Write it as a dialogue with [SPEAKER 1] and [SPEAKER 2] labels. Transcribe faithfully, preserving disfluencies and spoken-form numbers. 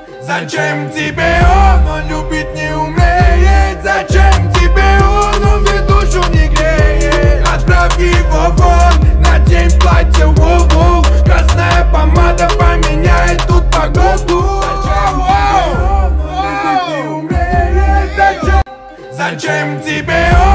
[SPEAKER 1] Зачем тебе он, он любить не умеет? Зачем тебе он, он ведь душу не греет? Отправь его вон, надень платье, воу-воу. Красная помада поменяет тут погоду. Зачем тебе он, он любить не умеет? Зачем, зачем тебе он?